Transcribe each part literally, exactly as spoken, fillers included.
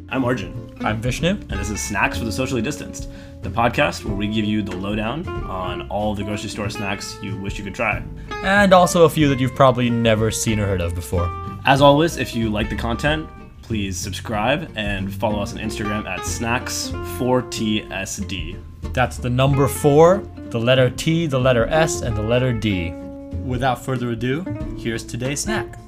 I'm Arjun. I'm Vishnu. And this is Snacks for the Socially Distanced, the podcast where we give you the lowdown on all the grocery store snacks you wish you could try. And also a few that you've probably never seen or heard of before. As always, if you like the content, please subscribe and follow us on Instagram at snacks four T S D. That's the number four, the letter T, the letter S, and the letter D. Without further ado, here's today's snack.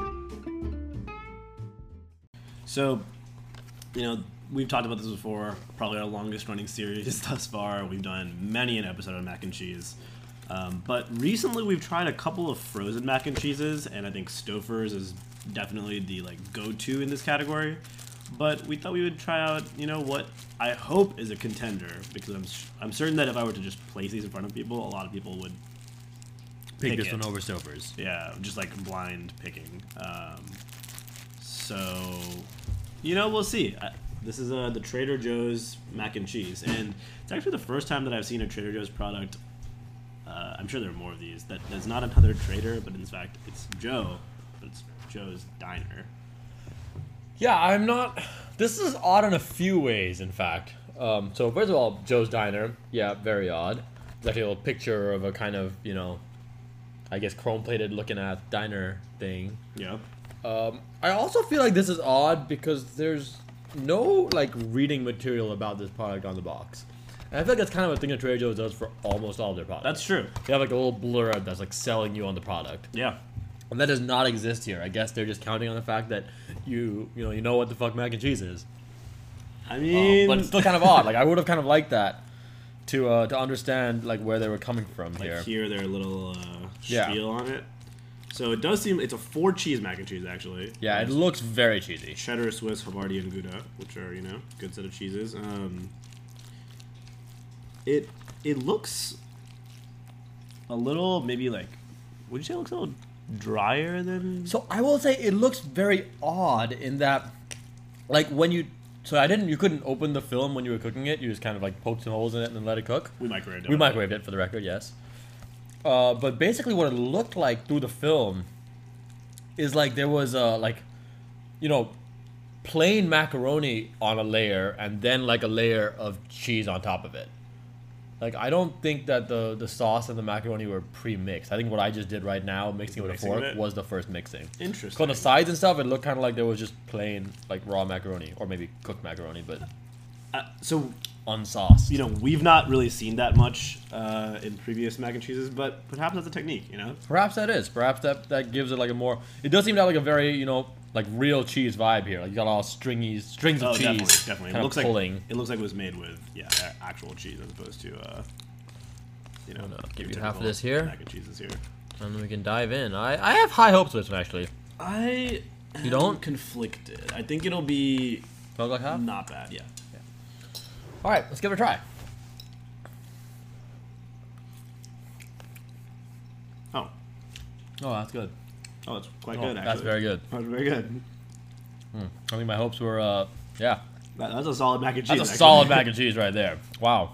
So, you know, we've talked about this before, probably our longest running series thus far. We've done many an episode on mac and cheese. Um, but recently we've tried a couple of frozen mac and cheeses, and I think Stouffer's is definitely the like go-to in this category. But we thought we would try out, you know, what I hope is a contender, because I'm I'm certain that if I were to just place these in front of people, a lot of people would Pick, pick this it. one over Stouffer's. Yeah, just like blind picking. Um, so, you know, we'll see. I, this is uh, the Trader Joe's mac and cheese, and it's actually the first time that I've seen a Trader Joe's product. Uh, I'm sure there are more of these. That there's not another Trader, but in fact, it's Joe, but it's Joe's Diner. Yeah, I'm not... This is odd in a few ways, in fact. Um, so, first of all, Joe's Diner. Yeah, very odd. It's actually a little picture of a kind of, you know, I guess chrome-plated looking at diner thing. Yeah. Um, I also feel like this is odd because there's no, like, reading material about this product on the box. And I feel like that's kind of a thing that Trader Joe's does for almost all of their products. That's true. They have, like, a little blurb that's, like, selling you on the product. Yeah. And that does not exist here. I guess they're just counting on the fact that you, you know, you know what the fuck mac and cheese is. I mean... Um, but it's still kind of odd. Like, I would have kind of liked that to uh, to understand, like, where they were coming from like here. Here, their little uh, Yeah. spiel on it. So it does seem... It's a four cheese mac and cheese, actually. Yeah, it looks very cheesy. Cheddar, Swiss, Havarti, and Gouda, which are, you know, good set of cheeses. Um, it it looks a little, maybe like, would you say it looks a little drier than... So I will say it looks very odd in that, like, when you... So I didn't... You couldn't open the film when you were cooking it. You just kind of, like, poked some holes in it and then let it cook. We microwaved it. We microwaved it, for the record, yes. Uh, but basically what it looked like through the film is like there was a, like, you know, plain macaroni on a layer and then like a layer of cheese on top of it. Like, I don't think that the, the sauce and the macaroni were pre-mixed. I think what I just did right now, mixing it with Mixing a fork, it? was the first mixing. Interesting. So on the sides and stuff, it looked kind of like there was just plain, like, raw macaroni. Or maybe cooked macaroni, but Uh, so, unsauced. you know, we've not really seen that much uh, in previous mac and cheeses, but perhaps that's a technique, you know? Perhaps that is. Perhaps that, that gives it like a more... It does seem to have like a very, you know, like real cheese vibe here. Like you got all stringy strings of Oh, cheese. definitely, definitely. It Kind looks of pulling. like it looks like it was made with yeah a- actual cheese as opposed to uh, you know. I'm gonna give your you half of typical this here. Mac and cheeses here. And then we can dive in. I, I have high hopes for this one, actually. I You don't? am conflicted. I think it'll be Smells like half? not bad. Yeah. All right, let's give it a try. Oh, Oh, that's good. oh, it's quite Oh, good. Actually, that's very good. That's very good. I think my hopes were, uh, yeah. That, that's a solid mac and cheese. That's a actually. solid mac and cheese right there. Wow.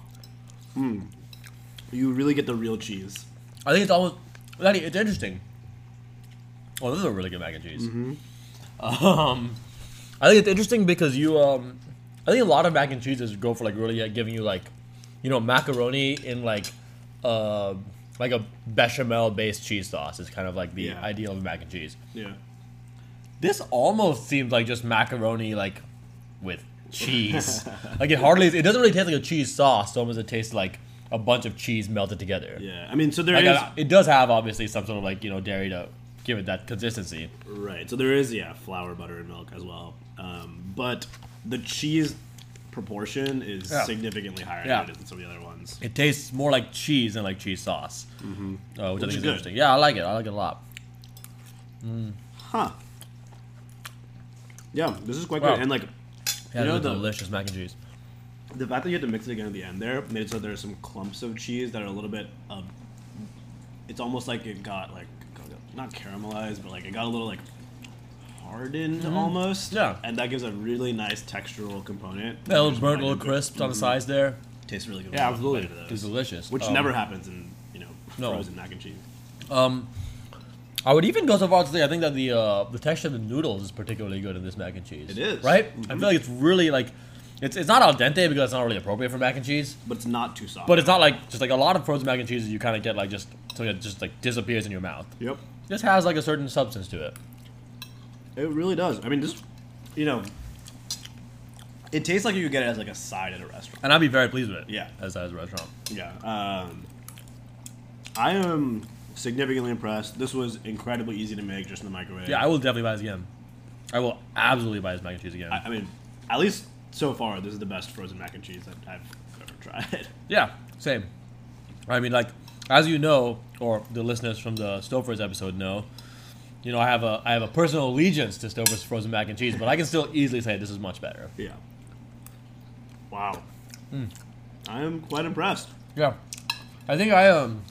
You really get the real cheese. I think it's almost... Actually, it's interesting. Oh, this is a really good mac and cheese. Mm-hmm. Um, I think it's interesting because you... Um, I think a lot of mac and cheeses go for, like, really uh, giving you, like, you know, macaroni in, like, uh, like a bechamel-based cheese sauce is kind of, like, the Yeah. ideal of mac and cheese. Yeah. This almost seems like just macaroni, like, with cheese. Like, it hardly... It doesn't really taste like a cheese sauce, so almost it tastes like a bunch of cheese melted together. Yeah. I mean, so there Like, is uh, it does have, obviously, some sort of, like, you know, dairy to give it that consistency. right. So there is yeah flour, butter, and milk as well. Um, but the cheese proportion is Yeah. significantly higher Yeah. than some of the other ones. It tastes more like cheese than like cheese sauce. Mm-hmm. Uh, which, Which I is think is good. interesting. Yeah, I like it. I like it a lot. Huh. Yeah, this is quite Wow. good. And like, Yeah, you know, it's the, delicious mac and cheese. the fact that you had to mix it again at the end there made it so there's some clumps of cheese that are a little bit. Uh, it's almost like it got like not caramelized, but like it got a little like hardened almost. Yeah. And that gives a really nice textural component. Yeah, a little Just burnt, a like little good- crisp on the mhm. sides there. Tastes really good. Yeah, when you bite absolutely. into It's those, delicious. Which Um, never happens in you know No. frozen mac and cheese. Um, I would even go so far as to say I think that the uh, the texture of the noodles is particularly good in this mac and cheese. It is. Right? Mm-hmm. I feel like it's really like it's it's not al dente because it's not really appropriate for mac and cheese. But it's not too soft. But it's not like just like a lot of frozen mac and cheese you kind of get like just so it just like disappears in your mouth. Yep. This has like a certain substance to it. It really does. I mean, just you know, it tastes like you could get it as like a side at a restaurant. And I'd be very pleased with it. Yeah. As as a restaurant. Yeah. Um, I am significantly impressed. This was incredibly easy to make just in the microwave. Yeah, I will definitely buy this again. I will absolutely buy this mac and cheese again. I, I mean, at least so far, this is the best frozen mac and cheese that I've ever tried. Yeah, same. I mean, like, as you know, or the listeners from the Stouffer's episode know, you know, I have a I have a personal allegiance to Stouffer's frozen mac and cheese, but I can still easily say this is much better. Yeah. Wow. Mm. I am quite impressed. Yeah, I think I um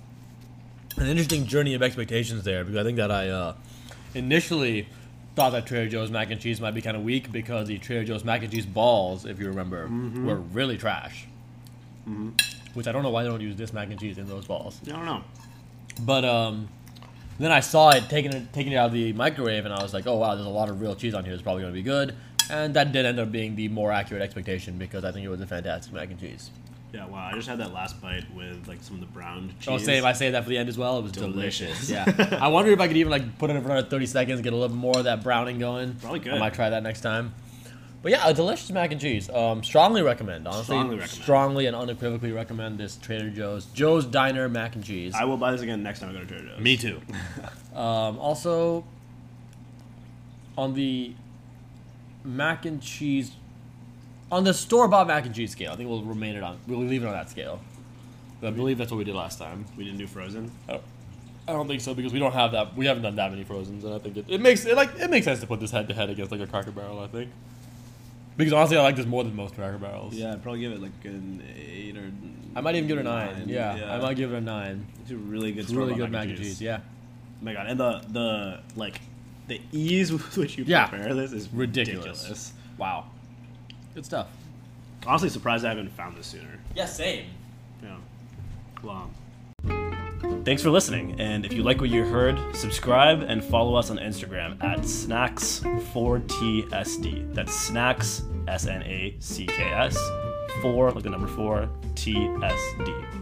an interesting journey of expectations there because I think that I uh, initially thought that Trader Joe's mac and cheese might be kind of weak because the Trader Joe's mac and cheese balls, if you remember, mm-hmm. were really trash. Mm-hmm. Which I don't know why they don't use this mac and cheese in those balls. I don't know. But um, then I saw it taking it taking it out of the microwave, and I was like, oh wow, there's a lot of real cheese on here. It's probably going to be good. And that did end up being the more accurate expectation because I think it was a fantastic mac and cheese. Yeah, wow. I just had that last bite with like some of the browned cheese. Oh, same. I saved that for the end as well. It was delicious. Delicious. Yeah. I wonder if I could even like put it in for another thirty seconds, get a little bit more of that browning going. Probably good. I might try that next time. But yeah, a delicious mac and cheese. Um, strongly recommend. Honestly, Strongly recommend. Strongly and unequivocally recommend this Trader Joe's Joe's Diner mac and cheese. I will buy this again next time I go to Trader Joe's. Me too. um, also, on the mac and cheese, on the store-bought mac and cheese scale, I think we'll remain it on. We'll leave it on that scale. I believe that's what we did last time. We didn't do frozen. I don't, I don't think so because we don't have that. We haven't done that many frozens, and I think it, it makes it like it makes sense to put this head to head against like a Cracker Barrel. I think because honestly, I like this more than most Cracker Barrels. Yeah, I'd probably give it like an eight or. I might even give it a nine. nine. Yeah, Yeah. I might give it a nine. It's a really good. It's really store-bought good mac and cheese. Yeah, Oh my god, and the the like the ease with which you Yeah. prepare this is Ridiculous. ridiculous. wow, good stuff. Honestly, surprised I haven't found this sooner. Yeah, same. Yeah. Wow. Thanks for listening, and if you like what you heard, subscribe and follow us on Instagram at snacks four T S D. That's snacks, S N A C K S, four, like the number four, T S D.